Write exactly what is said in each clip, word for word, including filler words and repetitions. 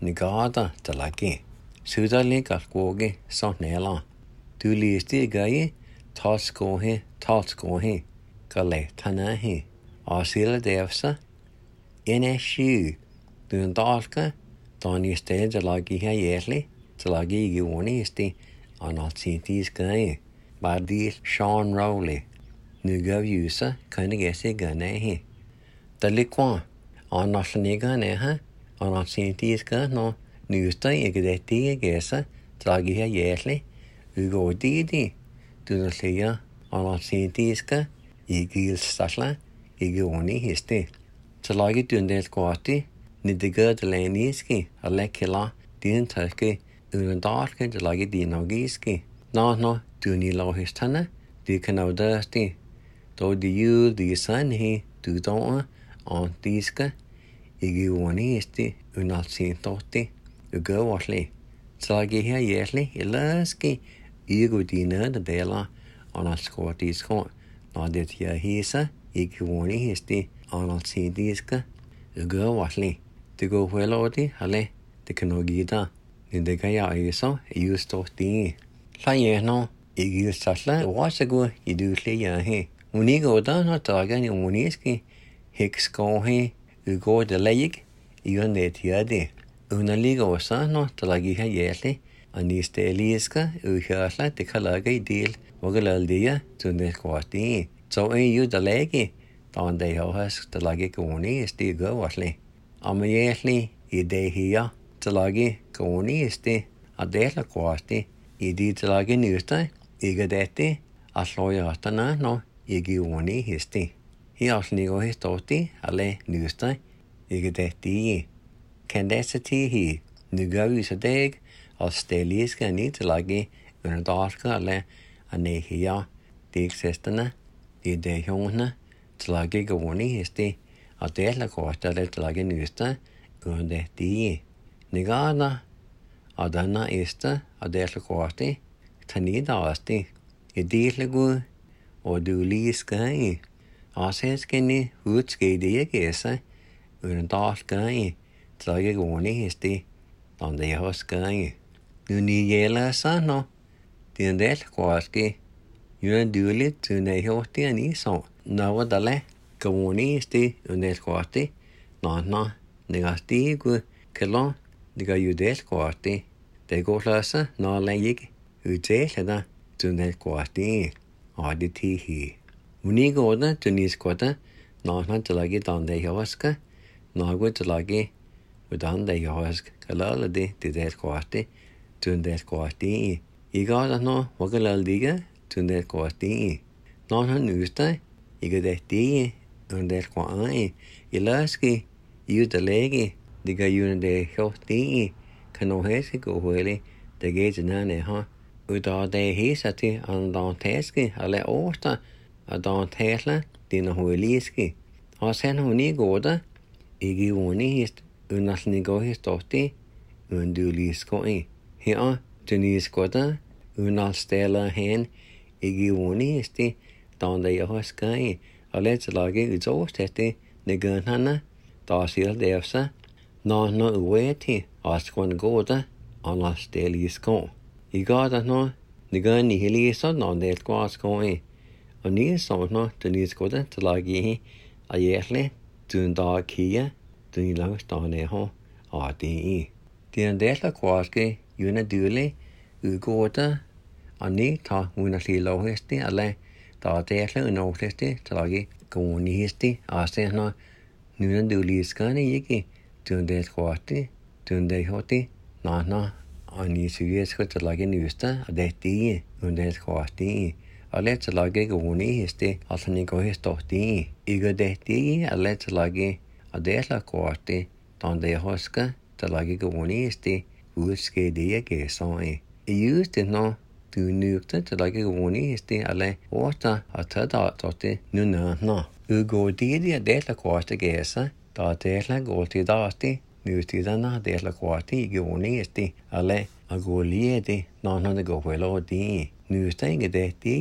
Nigada talagi. Sudali kalkogi son nela. Du listi gaye, tatskohi, tatskohi, gale tanahi. Asila devsa, ene shu. Dun dalka, dani ste talagi ha yerli, talagi giwoni isti, analsintis gaye. Badil Sean Rowley. Nugav yusa, kanigesi ganehi. Dalikwan, analsaniga neha, analsintis ga no, nusta igedeti gesa, talagi ha yerli, ugo didi, dunaslia, analsintis ga, igil stasla, igiwoni histi. Talagi dundel kwati, nidiga deleniski, alekila, din talki, unandalke talagi dinogiski. No, no, duni lohistana, di kanodasti. Do di yul di sanhi, du doa, on diska, igiwoni isti, unalsintoti, ugawasli. Talagi ha yerli, ilaski, igu dina de dela, analskotisko, no dit ya hisa, igiwoni isti, analsintiska, ugawasli. Digo huelodi, hale, di kanogida, nidegaya iso, iustoti. Layeno, igil sasla, wasagu, idusli yahi. Unigo da no taga ni uniski, hikskohi, ugo de layig, ionet yadi. Unaligo sa no talagiha yeli, aniste eliska, uhasla, de kalaga idil, wagalaldia, tunde kwati. So e yu de lagi, dan de hohas talagi koni isti go wasli. Amayeli, ide hiya, talagi koni isti, adela kwati. Idi talagi nusta, igadeti, asloyatana no, igiwoni histi. Hi asnigo histoti, ale nusta, igadeti. Candesati hi, nugawisadeg, asteliska ni talagi, unadalka ale, anehia, digsestana, idehona, talagi gawoni histi, adela kosta ale talagi nusta, undeti. Nigada, adana ista, adela kosti, tanida asti, idilegu, oduliskai, aseskini, hutskidi gesa, unadalkai, talagi gawoni histi, donde hoskai. Nuni yela sano, diandel koski, unaduli tunehoti aniso, nawadale, gawoni histi, unel kosti, nana, negasti gu, kelon, diga yudel kosti, de golasa, na layig, uteleda, tunel kosti, aditihi. Unigoda, tuniskoda, nana talagi donde hoska, nagu talagi, udan de hosk, kalaladi, didel kosti, tundel kosti. Igada no, wagalaldiga, tundel kosti. Nana nusta, igadeti, undel kwai, ilaski, yudalegi, diga yunde hosti, kanoheski goheli, de gejnane ha, uda de hisati, andan teski, ale orta, adan tesla, dina hueliski. Asen huni goda, igi woni hist, unasnigo histoti, unduliskoi. Hia, tuniskoda, unalstela hen, igi woni histi, dande jahaskai, ale talagi uzosteti, negunhana, dasil devsa, na no ueti, askwan goda, anastelisko. Igada no, negun nihilisa, nandel kwaskoi. Oniso no, tuniskoda, talagi, ayerle, tunda kia, tunilangs ho, adi. Diandela kwaski, unaduli, ugoda, ani ta unasilohesti, ale, ta desla unohesti, talagi, gonihisti, asena, nunaduliskani yiki, tundel kwati, tundel hoti, nana, ani suyesko talagi nusta, adeti, undel kwati. Ale talagi goni histi, alani go histoti. Igadeti, ale talagi, adela kwati, tande hoska, talagi goni histi, uske dia gesoi. Iuste no, tu nukta talagi goni histi, ale, orta, atada toti, nuna no. Ugo didi adela kwati gesa, da adela goti dati, nutidana adela kwati goni histi, ale, agoliedi, nana de go huelo di. Nusta ingedeti,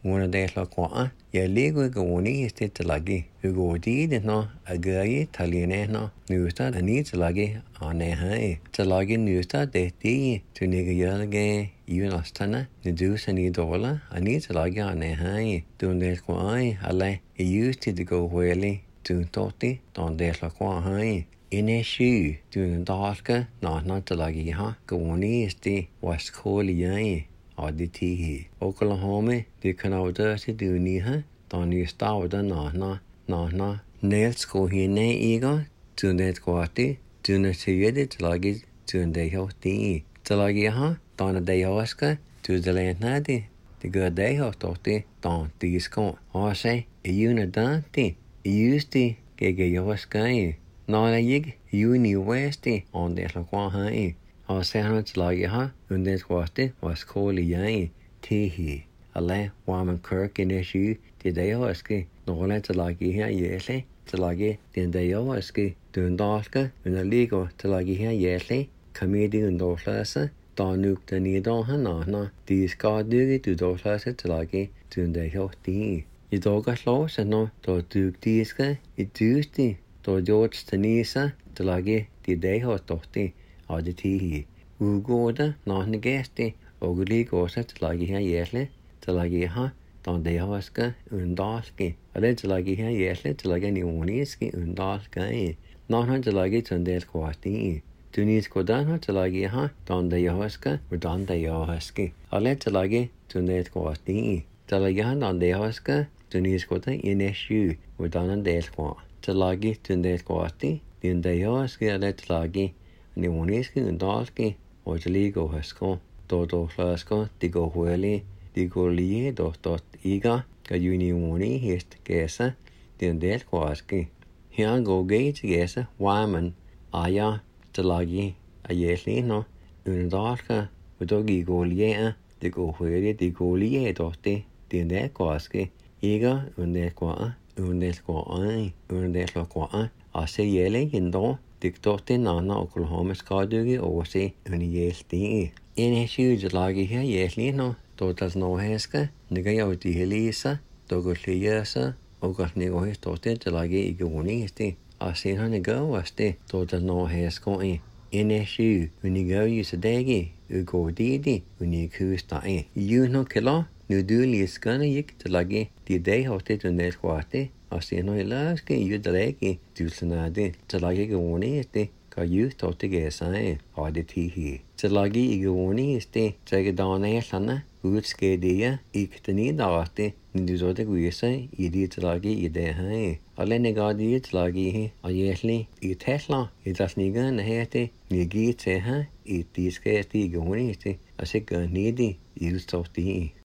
una de la qua ya lego goni este talagi ugodi de no agaye taline no nusta ani talagi ane hai talagi nusta de ti tuniga yalge yunastana nidu sani dola ani talagi ane hai tunde qua ale used to go wele tun toti don de la qua hai ine shu tun dalka na na talagi ha goni este was koli Auditi Oklahoma, the Canada to do neha, Donny Stowda na na na na, Nails go hine ego, to net quati, to net yedit luggage, to the health tea. Talagiha, Donna de Oscar, to the land nadi, the good day of Totti, Don these go. I say, a unit dante, used to get your sky. Not a yig, uni westy on the Laquahai. Og så han til lage her, under det kvarte, var skåle jeg til alle varme kirk i det sky, det der jeg skal, når jeg til lage her jæsle, til lage den der jeg skal, den dalske, under ligger til lage her jæsle, komedie under klasse, der nu den i dag han når de skal dykke du der klasse til lage den der jeg de. I dag er slå så når der dykke de skal i dyste, der George Tenisa til lage det der jeg dotte. Auditi Ugoda, non gesti, ogli gosa til lage her jæsle, til lage her, don de haske undalske, og det til lage her jæsle, til lage nioniske undalske, non han til lage til del kvati. Tunis kodan til lage her, don de haske, og don de haske, og det til lage til del kvati. Til lage her, don de haske, tunis kodan i næsju, og don del kvati. Til lage til del kvati, den de haske, og det til lage Nioniske undalske, og til lige gå hasko, do do klasko, de gå hueli, de gå lige do dot iga, ka unioni hest gæsa, den del kwaske. Her gå gæt gæsa, waman, aja, til lagi, a jæsli no, undalska, og do gi gå lige, de gå hueli, de gå lige do de, den del kwaske, iga, undel kwa, undel kwa, undel kwa, a se jæle hindå, Diktorte nana Oklahoma skadugi overse unijælti. En hesjude lagi her jæsli no, dotas no heska, niga jauti helisa, dogos liyasa, ogas nigo historte til lagi ikke unisti. Og sen han niga vaste, dotas no hesko i. En hesjude uniga yusadegi, ugo didi, unikustai. Juno kilo, nu du liskane gik til lagi, de dag hoste til næskvarte, og sen har jeg laske judregi tusenade til lage gonieste ka youth totte gæsai og det tihi. Til lage gonieste tage dana sana udskædia ikke den i dagte ni du det guise i det til lage i det her. Alene gadi til lage og jæsli i Tesla i das nigan hete ni gi til her i de skæste gonieste og sikkert nedi i udstofte.